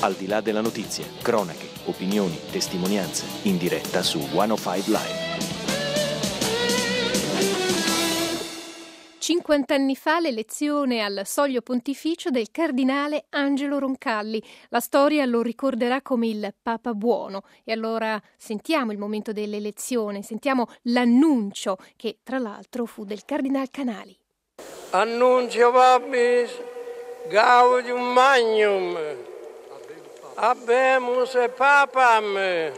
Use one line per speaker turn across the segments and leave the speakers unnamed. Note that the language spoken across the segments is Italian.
Al di là della notizia, cronache, opinioni, testimonianze, in diretta su 105 Live.
50 anni fa l'elezione al soglio pontificio del cardinale Angelo Roncalli. La storia lo ricorderà come il Papa buono. E allora sentiamo il momento dell'elezione, sentiamo l'annuncio che tra l'altro fu del cardinal Canali.
Annuncio vobis gaudium magnum, habemus papam.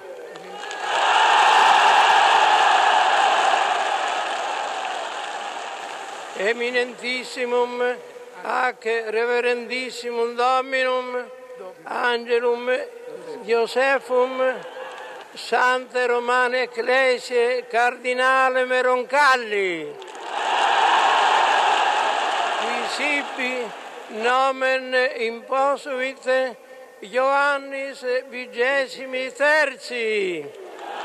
Eminentissimum ac reverendissimum Dominum Angelum Josephum Sante Romane Ecclesiae Cardinale Roncalli, qui sibi nomen imposuit Ioannis XXIII.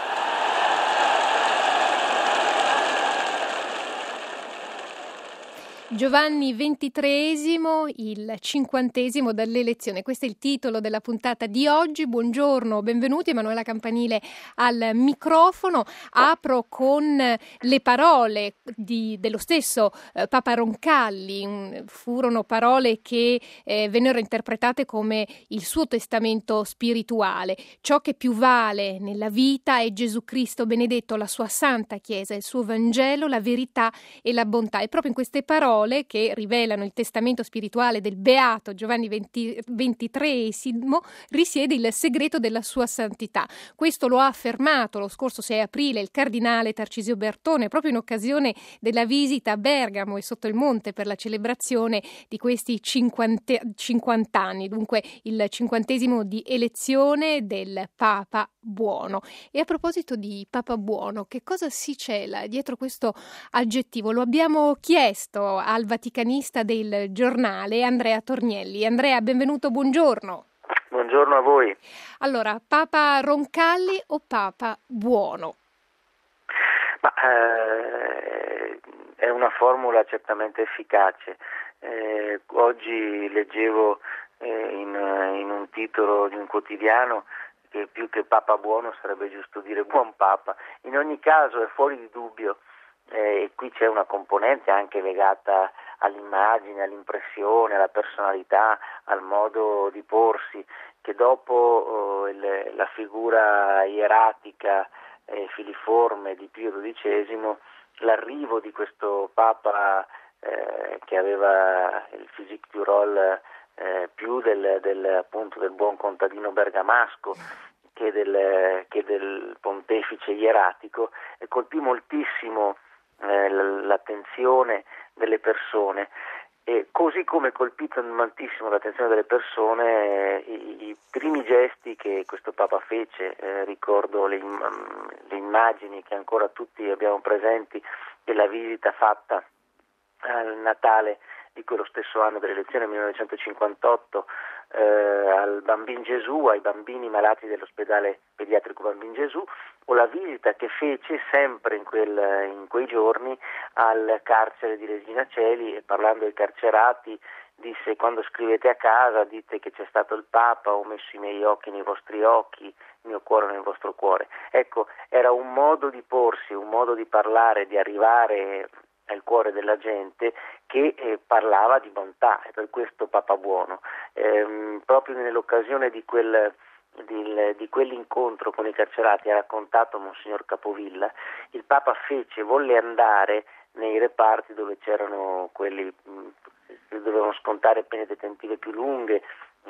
Giovanni XXIII, il 50° dall'elezione. Questo è il titolo della puntata di oggi. Buongiorno, benvenuti. Emanuela Campanile al microfono. Apro con le parole dello stesso Papa Roncalli. Furono parole che vennero interpretate come il suo testamento spirituale. Ciò che più vale nella vita è Gesù Cristo benedetto, la sua Santa Chiesa, il suo Vangelo, la verità e la bontà. E proprio in queste parole che rivelano il testamento spirituale del beato Giovanni XXIII risiede il segreto della sua santità. Questo lo ha affermato lo scorso 6 aprile il cardinale Tarcisio Bertone proprio in occasione della visita a Bergamo e sotto il monte per la celebrazione di questi 50 anni, dunque il 50° di elezione del Papa buono. E a proposito di Papa buono, che cosa si cela dietro questo aggettivo? Lo abbiamo chiesto al vaticanista del Giornale, Andrea Tornielli. Andrea, benvenuto, buongiorno.
Buongiorno a voi.
Allora, Papa Roncalli o Papa buono?
Ma, è una formula certamente efficace. Oggi leggevo in un titolo di un quotidiano che più che Papa buono sarebbe giusto dire buon Papa. In ogni caso è fuori di dubbio, e qui c'è una componente anche legata all'immagine, all'impressione, alla personalità, al modo di porsi, che dopo la figura ieratica e filiforme di Pio XII, l'arrivo di questo Papa che aveva il physique du rôle più appunto del buon contadino bergamasco che del pontefice ieratico, e colpì moltissimo l'attenzione delle persone, e così come colpito moltissimo l'attenzione delle persone i primi gesti che questo Papa fece. Ricordo le immagini che ancora tutti abbiamo presenti della visita fatta al Natale di quello stesso anno dell'elezione 1958 al Bambin Gesù, ai bambini malati dell'ospedale pediatrico Bambin Gesù, o la visita che fece sempre in quei giorni al carcere di Regina Coeli, e parlando ai carcerati disse: quando scrivete a casa dite che c'è stato il Papa, ho messo i miei occhi nei vostri occhi, il mio cuore nel vostro cuore. Ecco, era un modo di porsi, un modo di parlare, di arrivare al cuore della gente, che parlava di bontà, e per questo Papa buono. Proprio nell'occasione di quell'incontro con i carcerati, ha raccontato Monsignor Capovilla, il Papa volle andare nei reparti dove c'erano quelli che dovevano scontare pene detentive più lunghe,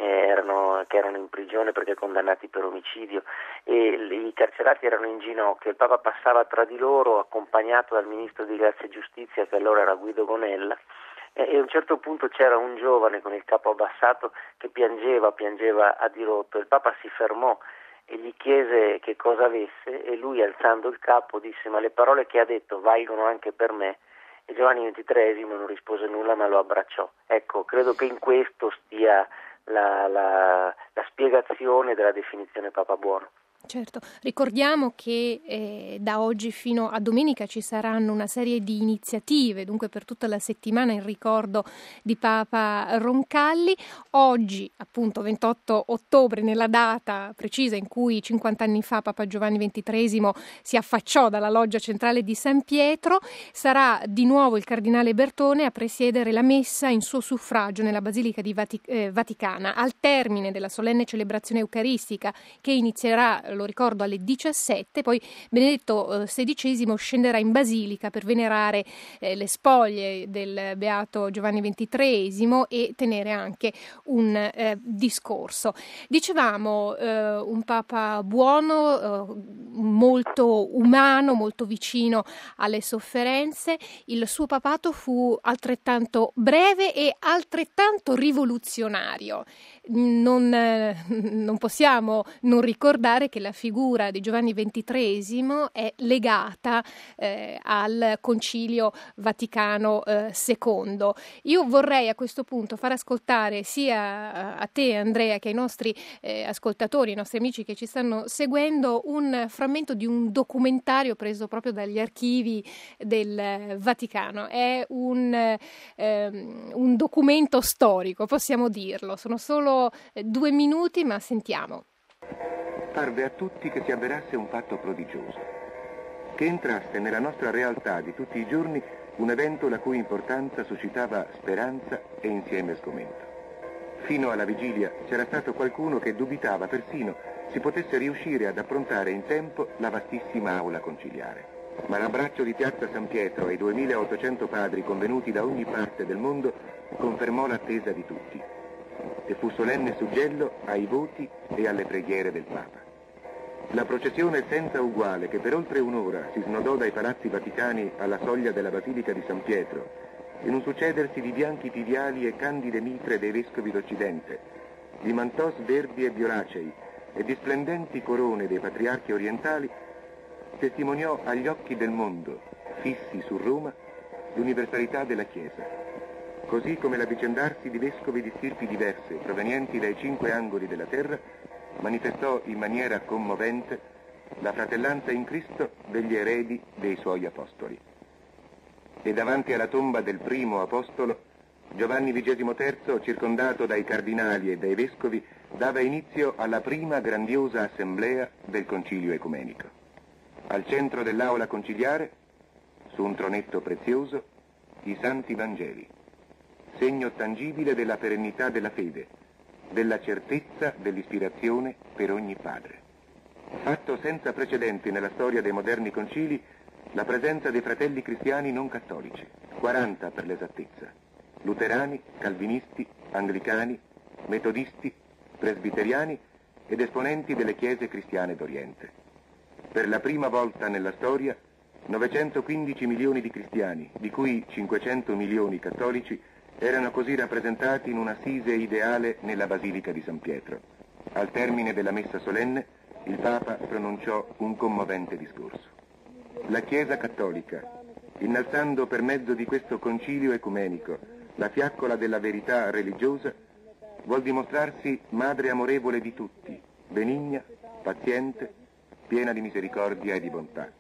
che erano in prigione perché condannati per omicidio, e i carcerati erano in ginocchio. Il Papa passava tra di loro accompagnato dal ministro di Grazia e Giustizia, che allora era Guido Gonella, e a un certo punto c'era un giovane con il capo abbassato che piangeva a dirotto. Il Papa si fermò e gli chiese che cosa avesse, e lui, alzando il capo, disse: ma le parole che ha detto valgono anche per me? E Giovanni XXIII non rispose nulla, ma lo abbracciò. Ecco, credo che in questo stia la spiegazione della definizione Papa buono.
Certo, ricordiamo che da oggi fino a domenica ci saranno una serie di iniziative, dunque per tutta la settimana in ricordo di Papa Roncalli. Oggi, appunto 28 ottobre, nella data precisa in cui 50 anni fa Papa Giovanni XXIII si affacciò dalla loggia centrale di San Pietro, sarà di nuovo il cardinale Bertone a presiedere la messa in suo suffragio nella Basilica di Vaticana. Al termine della solenne celebrazione eucaristica che inizierà, lo ricordo, alle 17, poi Benedetto XVI scenderà in Basilica per venerare le spoglie del Beato Giovanni XXIII e tenere anche un discorso. Dicevamo un Papa buono, molto umano, molto vicino alle sofferenze. Il suo papato fu altrettanto breve e altrettanto rivoluzionario. Non possiamo non ricordare che la figura di Giovanni XXIII è legata al Concilio Vaticano II. Io vorrei a questo punto far ascoltare sia a te, Andrea, che ai nostri ascoltatori, ai nostri amici che ci stanno seguendo, un frammento di un documentario preso proprio dagli archivi del Vaticano. È un documento storico, possiamo dirlo. Sono solo 2 minuti, ma sentiamo.
Parve a tutti che si avverasse un fatto prodigioso, che entrasse nella nostra realtà di tutti i giorni un evento la cui importanza suscitava speranza e insieme sgomento. Fino alla vigilia c'era stato qualcuno che dubitava persino si potesse riuscire ad approntare in tempo la vastissima aula conciliare. Ma l'abbraccio di Piazza San Pietro e i 2800 padri convenuti da ogni parte del mondo confermò l'attesa di tutti e fu solenne suggello ai voti e alle preghiere del Papa. La processione senza uguale che per oltre un'ora si snodò dai palazzi vaticani alla soglia della Basilica di San Pietro, in un succedersi di bianchi tiviali e candide mitre dei vescovi d'Occidente, di mantos verdi e violacei e di splendenti corone dei patriarchi orientali, testimoniò agli occhi del mondo, fissi su Roma, l'universalità della Chiesa, così come l'avvicendarsi di vescovi di stirpi diverse, provenienti dai 5 angoli della terra, manifestò in maniera commovente la fratellanza in Cristo degli eredi dei suoi apostoli. E davanti alla tomba del primo apostolo, Giovanni XXIII, circondato dai cardinali e dai vescovi, dava inizio alla prima grandiosa assemblea del Concilio Ecumenico. Al centro dell'aula conciliare, su un tronetto prezioso, i Santi Vangeli, segno tangibile della perennità della fede, della certezza dell'ispirazione per ogni padre. Fatto senza precedenti nella storia dei moderni concili, la presenza dei fratelli cristiani non cattolici, 40 per l'esattezza, luterani, calvinisti, anglicani, metodisti, presbiteriani ed esponenti delle chiese cristiane d'Oriente. Per la prima volta nella storia, 915 milioni di cristiani, di cui 500 milioni cattolici, erano così rappresentati in un'assise ideale nella Basilica di San Pietro. Al termine della messa solenne, il Papa pronunciò un commovente discorso. La Chiesa cattolica, innalzando per mezzo di questo concilio ecumenico la fiaccola della verità religiosa, vuol dimostrarsi madre amorevole di tutti, benigna, paziente, piena di misericordia e di bontà.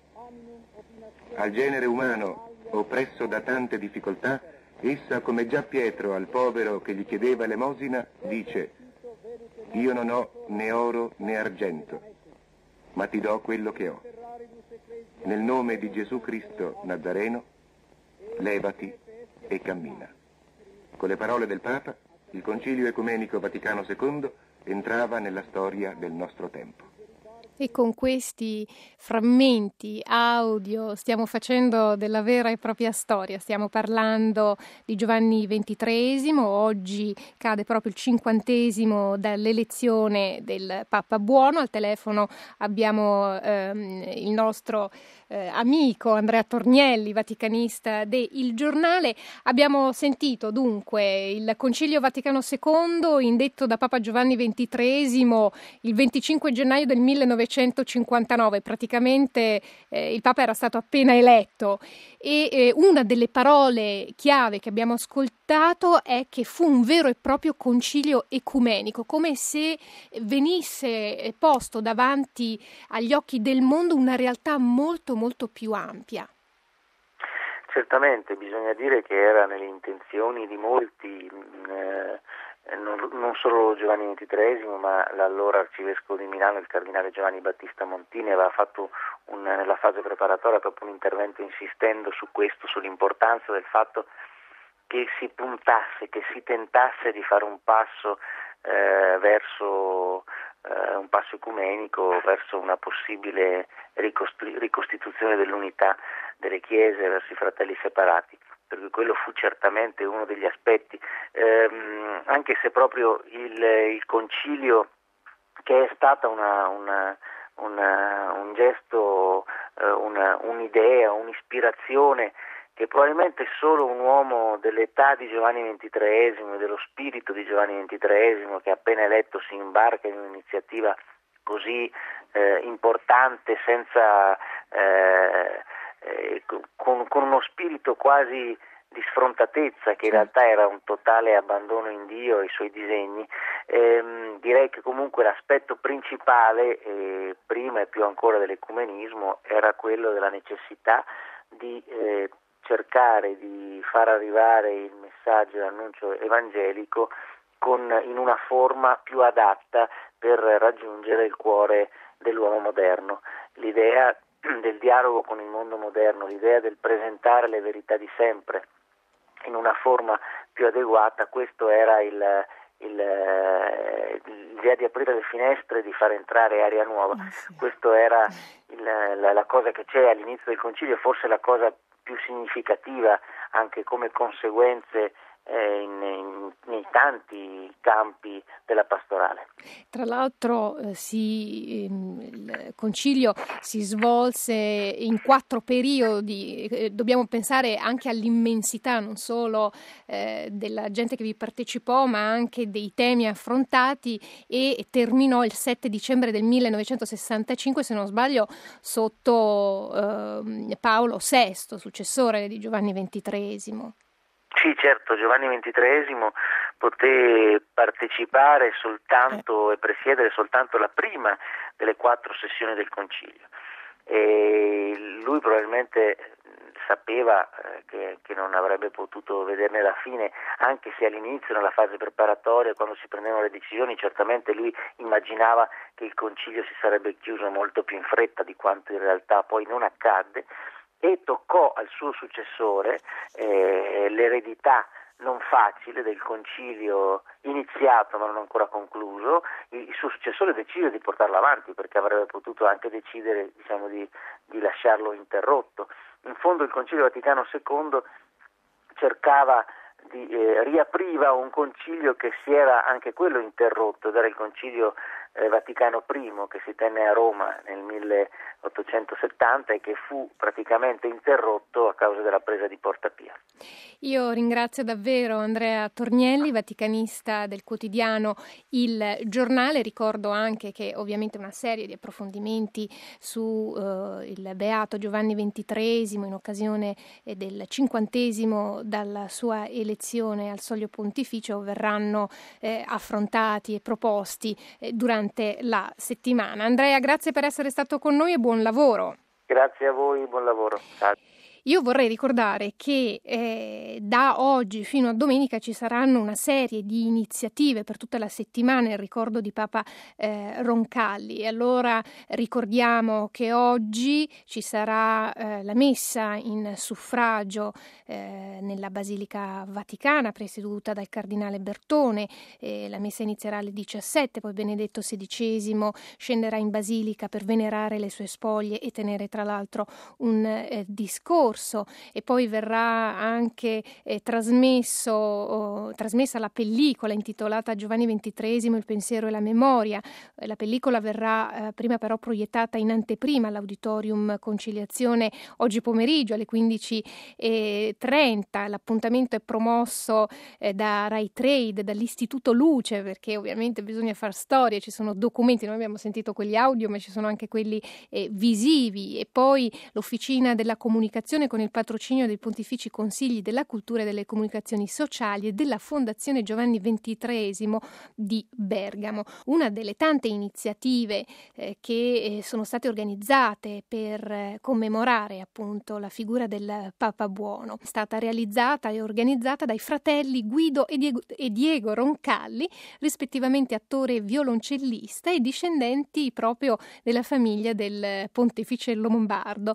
Al genere umano, oppresso da tante difficoltà, essa, come già Pietro al povero che gli chiedeva elemosina, dice: «Io non ho né oro né argento, ma ti do quello che ho. Nel nome di Gesù Cristo Nazareno, levati e cammina». Con le parole del Papa, il Concilio Ecumenico Vaticano II entrava nella storia del nostro tempo.
E con questi frammenti audio stiamo facendo della vera e propria storia. Stiamo parlando di Giovanni XXIII, oggi cade proprio il 50° dall'elezione del Papa Buono. Al telefono abbiamo il nostro amico Andrea Tornielli, vaticanista de Il Giornale. Abbiamo sentito dunque il Concilio Vaticano II indetto da Papa Giovanni XXIII il 25 gennaio del 1959, praticamente il Papa era stato appena eletto e una delle parole chiave che abbiamo ascoltato è che fu un vero e proprio concilio ecumenico, come se venisse posto davanti agli occhi del mondo una realtà molto molto più ampia.
Certamente, bisogna dire che era nelle intenzioni di molti, non solo Giovanni XXIII, ma l'allora arcivescovo di Milano, il cardinale Giovanni Battista Montini, aveva fatto nella fase preparatoria proprio un intervento insistendo su questo, sull'importanza del fatto che si puntasse, che si tentasse di fare un passo verso un passo ecumenico, verso una possibile ricostituzione dell'unità delle chiese, verso i fratelli separati, perché quello fu certamente uno degli aspetti, anche se proprio il concilio, che è stata un gesto, un'idea, un'ispirazione che probabilmente solo un uomo dell'età di Giovanni XXIII e dello spirito di Giovanni XXIII, che appena eletto si imbarca in un'iniziativa così importante, senza con uno spirito quasi di sfrontatezza, che in realtà era un totale abbandono in Dio e ai suoi disegni. Direi che comunque l'aspetto principale, prima e più ancora dell'ecumenismo, era quello della necessità di cercare di far arrivare il messaggio e l'annuncio evangelico in una forma più adatta per raggiungere il cuore dell'uomo moderno. L'idea del dialogo con il mondo moderno, l'idea del presentare le verità di sempre in una forma più adeguata, questo era l'idea di aprire le finestre, di far entrare aria nuova. Sì. Questo era la cosa che c'è all'inizio del concilio, forse la cosa più significativa anche come conseguenze nei tanti campi della pastorale.
Tra l'altro il concilio si svolse in 4 periodi, dobbiamo pensare anche all'immensità non solo della gente che vi partecipò, ma anche dei temi affrontati, e terminò il 7 dicembre del 1965, se non sbaglio, sotto Paolo VI, successore di Giovanni XXIII.
Sì, certo, Giovanni XXIII poté partecipare soltanto e presiedere soltanto la prima delle 4 sessioni del concilio, e lui probabilmente sapeva che non avrebbe potuto vederne la fine, anche se all'inizio, nella fase preparatoria, quando si prendevano le decisioni, certamente lui immaginava che il concilio si sarebbe chiuso molto più in fretta di quanto in realtà poi non accadde, e toccò al suo successore l'eredità non facile del concilio iniziato ma non ancora concluso. Il suo successore decise di portarlo avanti, perché avrebbe potuto anche decidere, di lasciarlo interrotto. In fondo il Concilio Vaticano II cercava riapriva un concilio che si era anche quello interrotto, ed era il Concilio Vaticano I, che si tenne a Roma nel 1870 e che fu praticamente interrotto a causa della presa di Porta Pia.
Io ringrazio davvero Andrea Tornielli, vaticanista del quotidiano Il Giornale. Ricordo anche che ovviamente una serie di approfondimenti su il Beato Giovanni XXIII in occasione del 50° dalla sua elezione al soglio pontificio verranno affrontati e proposti durante la settimana. Andrea, grazie per essere stato con noi e buon lavoro.
Grazie a voi, buon lavoro. Ciao.
Io vorrei ricordare che da oggi fino a domenica ci saranno una serie di iniziative per tutta la settimana in ricordo di Papa Roncalli. E allora ricordiamo che oggi ci sarà la messa in suffragio nella Basilica Vaticana presieduta dal Cardinale Bertone. La messa inizierà alle 17, poi Benedetto XVI scenderà in Basilica per venerare le sue spoglie e tenere tra l'altro un discorso, e poi verrà anche trasmessa la pellicola intitolata Giovanni XXIII, il pensiero e la memoria. La pellicola verrà prima però proiettata in anteprima all'Auditorium Conciliazione oggi pomeriggio alle 15:30. L'appuntamento è promosso da Rai Trade, dall'Istituto Luce, perché ovviamente bisogna far storia, ci sono documenti, noi abbiamo sentito quelli audio ma ci sono anche quelli visivi, e poi l'Officina della Comunicazione realizzazione con il patrocinio dei Pontifici Consigli della Cultura e delle Comunicazioni Sociali e della Fondazione Giovanni XXIII di Bergamo. Una delle tante iniziative che sono state organizzate per commemorare appunto la figura del Papa Buono. È stata realizzata e organizzata dai fratelli Guido e Diego Roncalli, rispettivamente attore e violoncellista e discendenti proprio della famiglia del pontefice lombardo.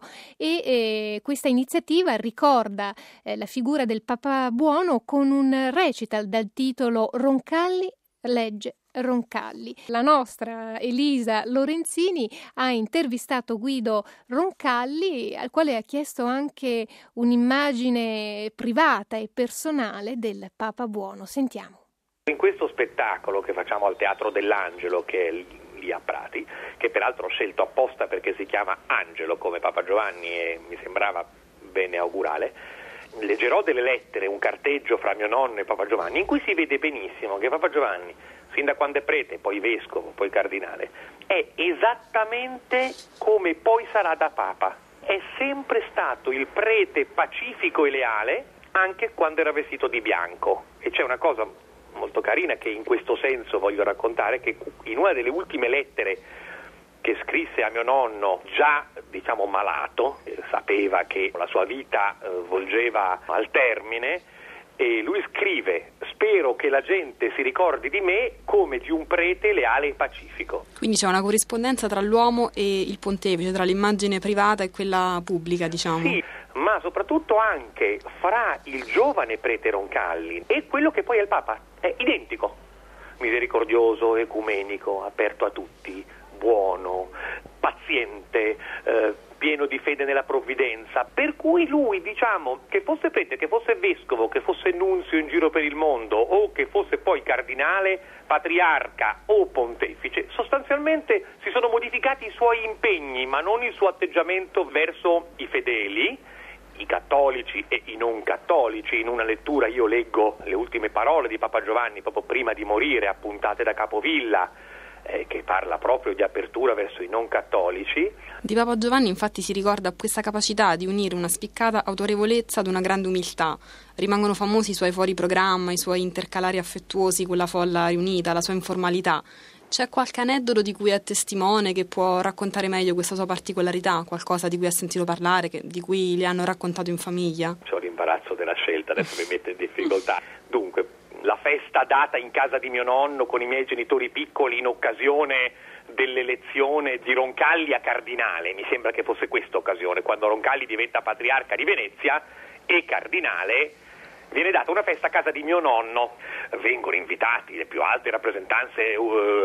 E questa iniziativa ricorda la figura del Papa Buono con un recital dal titolo Roncalli legge Roncalli. La nostra Elisa Lorenzini ha intervistato Guido Roncalli, al quale ha chiesto anche un'immagine privata e personale del Papa Buono. Sentiamo.
In questo spettacolo che facciamo al Teatro dell'Angelo, che è lì a Prati, che peraltro ho scelto apposta perché si chiama Angelo come Papa Giovanni e mi sembrava bene augurale, leggerò delle lettere, un carteggio fra mio nonno e Papa Giovanni, in cui si vede benissimo che Papa Giovanni, fin da quando è prete, poi vescovo, poi cardinale, è esattamente come poi sarà da Papa. È sempre stato il prete pacifico e leale, anche quando era vestito di bianco. E c'è una cosa molto carina che in questo senso voglio raccontare, che in una delle ultime lettere che scrisse a mio nonno, già diciamo malato, sapeva che la sua vita volgeva al termine, e lui scrive: spero che la gente si ricordi di me come di un prete leale e pacifico.
Quindi c'è una corrispondenza tra l'uomo e il pontefice, tra l'immagine privata e quella pubblica, diciamo.
Sì, ma soprattutto anche fra il giovane prete Roncalli e quello che poi è il Papa. È identico, misericordioso, ecumenico, aperto a tutti, buono, paziente, pieno di fede nella provvidenza, per cui lui, diciamo, che fosse prete, che fosse vescovo, che fosse nunzio in giro per il mondo o che fosse poi cardinale, patriarca o pontefice, sostanzialmente si sono modificati i suoi impegni, ma non il suo atteggiamento verso i fedeli, i cattolici e i non cattolici. In una lettura io leggo le ultime parole di Papa Giovanni proprio prima di morire, appuntate da Capovilla, che parla proprio di apertura verso i non cattolici.
Di Papa Giovanni infatti si ricorda questa capacità di unire una spiccata autorevolezza ad una grande umiltà. Rimangono famosi i suoi fuori programma, i suoi intercalari affettuosi con la folla riunita, la sua informalità. C'è qualche aneddoto di cui è testimone, che può raccontare meglio questa sua particolarità, qualcosa di cui ha sentito parlare, di cui le hanno raccontato in famiglia?
C'ho l'imbarazzo della scelta, adesso mi mette in difficoltà. Dunque, la festa data in casa di mio nonno con i miei genitori piccoli in occasione dell'elezione di Roncalli a cardinale, mi sembra che fosse questa occasione, quando Roncalli diventa patriarca di Venezia e cardinale, viene data una festa a casa di mio nonno. Vengono invitati le più alte rappresentanze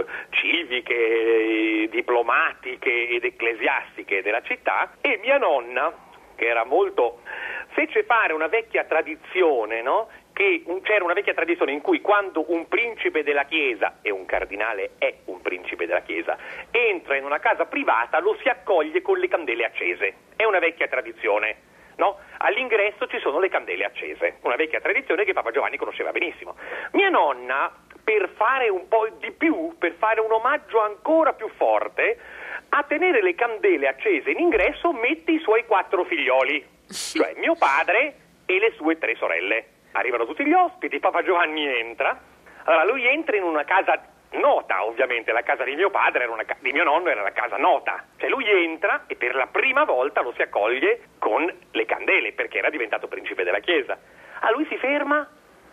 civiche, diplomatiche ed ecclesiastiche della città, e mia nonna, che era molto, fece fare una vecchia tradizione, no? Che c'era una vecchia tradizione in cui quando un principe della Chiesa, e un cardinale è un principe della Chiesa, entra in una casa privata, lo si accoglie con le candele accese. È una vecchia tradizione, no? All'ingresso ci sono le candele accese, una vecchia tradizione che Papa Giovanni conosceva benissimo. Mia nonna, per fare un po' di più, per fare un omaggio ancora più forte, a tenere le candele accese in ingresso mette i suoi 4 figlioli, cioè mio padre e le sue 3 sorelle. Arrivano tutti gli ospiti, Papa Giovanni entra. Allora lui entra in una casa nota, ovviamente la casa di mio padre di mio nonno era una casa nota. Cioè lui entra e per la prima volta lo si accoglie con le candele, perché era diventato principe della Chiesa. Allora lui si ferma,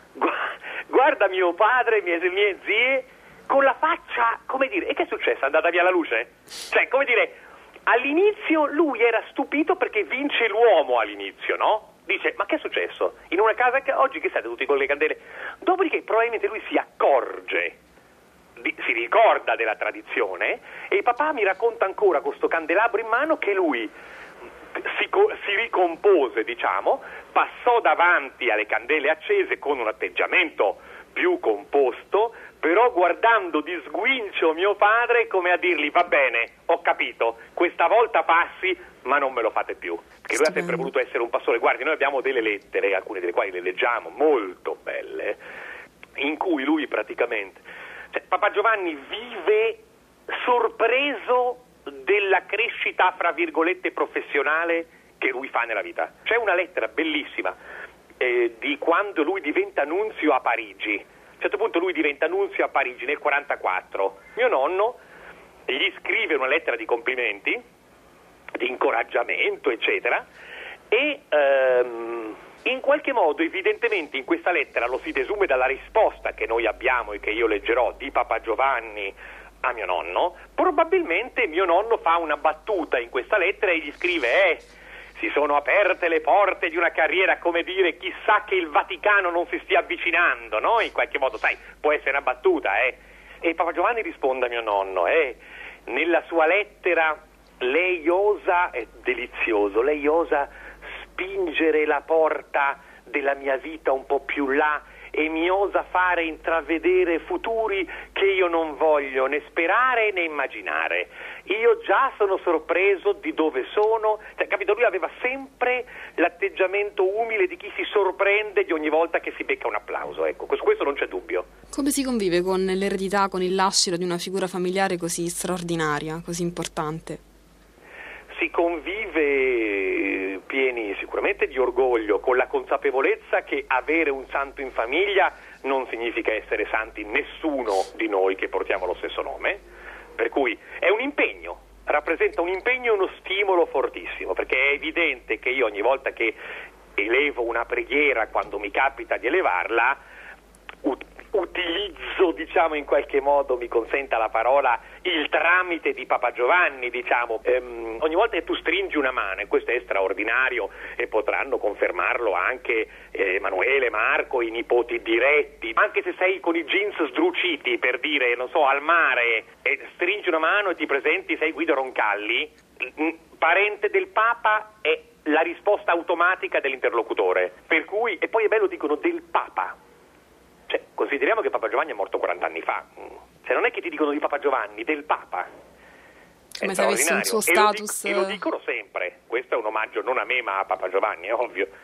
guarda mio padre, mie zie, con la faccia, come dire, e che è successo? È andata via la luce? Cioè, come dire, all'inizio lui era stupito perché vince l'uomo all'inizio, no? Dice, ma che è successo? In una casa che oggi che state tutti con le candele? Dopodiché probabilmente lui si accorge, si ricorda della tradizione, e il papà mi racconta ancora con sto candelabro in mano che lui si ricompose, diciamo, passò davanti alle candele accese con un atteggiamento più composto, però guardando di sguincio mio padre come a dirgli: va bene, ho capito, questa volta passi, ma non me lo fate più. Perché lui ha sempre voluto essere un pastore. Guardi, noi abbiamo delle lettere, alcune delle quali le leggiamo, molto belle, in cui lui praticamente, cioè, Papa Giovanni vive sorpreso della crescita, fra virgolette, professionale che lui fa nella vita. C'è una lettera bellissima di quando lui diventa nunzio a Parigi. A un certo punto lui diventa nunzio a Parigi nel 1944. Mio nonno gli scrive una lettera di complimenti, di incoraggiamento, eccetera, e in qualche modo, evidentemente, in questa lettera lo si desume dalla risposta che noi abbiamo e che io leggerò di Papa Giovanni a mio nonno. Probabilmente mio nonno fa una battuta in questa lettera e gli scrive si sono aperte le porte di una carriera, come dire, chissà che il Vaticano non si stia avvicinando, no? In qualche modo, sai, può essere una battuta, E Papa Giovanni risponde a mio nonno, nella sua lettera lei osa, è delizioso, lei osa spingere la porta della mia vita un po' più là e mi osa fare intravedere futuri che io non voglio né sperare né immaginare. Io già sono sorpreso di dove sono, capito? Lui aveva sempre l'atteggiamento umile di chi si sorprende di ogni volta che si becca un applauso, ecco, su questo non c'è dubbio.
Come si convive con l'eredità, con il lascito di una figura familiare così straordinaria, così importante?
Si convive pieni sicuramente di orgoglio, con la consapevolezza che avere un santo in famiglia non significa essere santi nessuno di noi che portiamo lo stesso nome, per cui è un impegno, rappresenta un impegno e uno stimolo fortissimo, perché è evidente che io ogni volta che elevo una preghiera, quando mi capita di elevarla, utilizzo, diciamo, in qualche modo, mi consenta la parola, il tramite di Papa Giovanni, diciamo. Ogni volta che tu stringi una mano, e questo è straordinario, e potranno confermarlo anche Emanuele, Marco, i nipoti diretti, anche se sei con i jeans sdruciti, per dire, non so, al mare, e stringi una mano e ti presenti, sei Guido Roncalli, parente del Papa, è la risposta automatica dell'interlocutore. Per cui, e poi è bello, dicono del Papa. Cioè, consideriamo che Papa Giovanni è morto 40 anni fa. Cioè, non è che ti dicono di Papa Giovanni, del Papa.
Come se avesse un suo status.
E lo dicono sempre. Questo è un omaggio non a me, ma a Papa Giovanni, è ovvio.